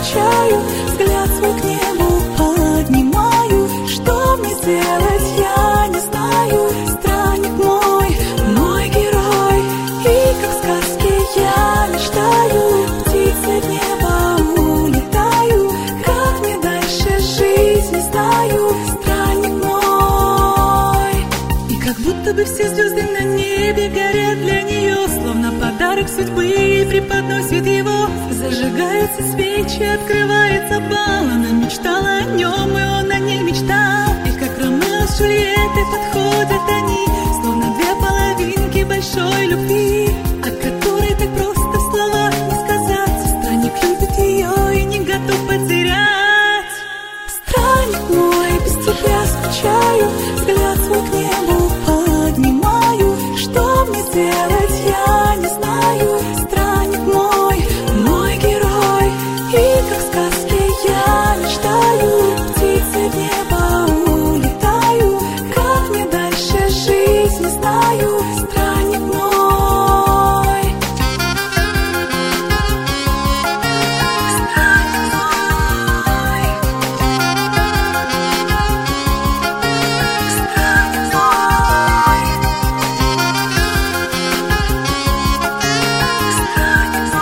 скучаю, взгляд свой к небу поднимаю. Что мне делать, я не знаю. Странник мой, мой герой, и как в сказке я мечтаю. Птицей в небо улетаю, как мне дальше жить, не знаю. Странник мой. И как будто бы все звезды на небе горят для нее, словно подарок судьбы, и преподносит его. Зажигаются свечи, открывается бал. Она мечтала о нем, и он о ней мечтал. И как Ромео с Джульеттой подходят они, словно две половинки большой любви, о которой так просто в словах не сказать. Странник любит ее и не готов потерять. Странник мой, без тебя скучаю, взгляд свой к небу поднимаю. Что мне делать, я не знаю. Странник мой, мой герой, и как в сказке я мечтаю. Птицей в небо улетаю, как мне дальше жить, не знаю. Странник мой. Странник мой. Странник мой. Странник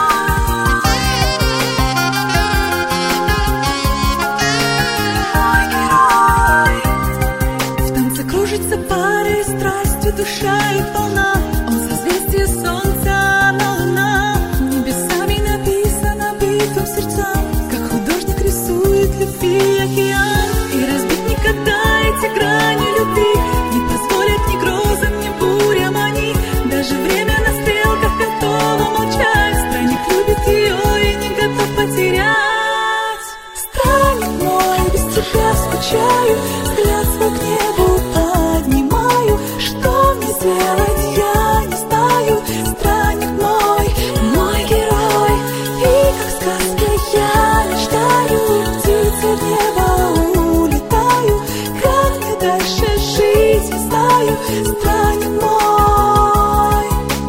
мой герой. В танце кружится парой, страстью душа и полна. Он созвездие солнца, она луна. Небесами написано битвам сердцам, как художник рисует любви океан. И разбить никогда эти грани любви не позволят ни грозам, ни бурям они. Даже время на стрелках готово молчать. Странник любит ее и не готов потерять. Странник мой, без тебя скучаю, взгляд свой к небу поднимаю. Что мне делать, я не знаю. Странник мой, мой герой, и как в сказке я мечтаю. Птицей в небо улетаю, как мне дальше жить, не знаю. Странник мой,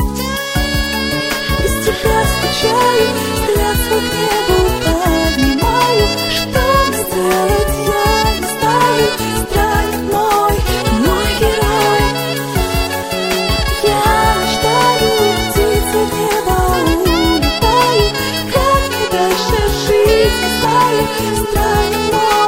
без тебя скучаю, взгляд свой к небу поднимаю. Что мне делать, я не знаю. Странник мой, мой герой, я мечтаю. Птицей в небо улетаю, как мне дальше жить, не знаю. Странник мой.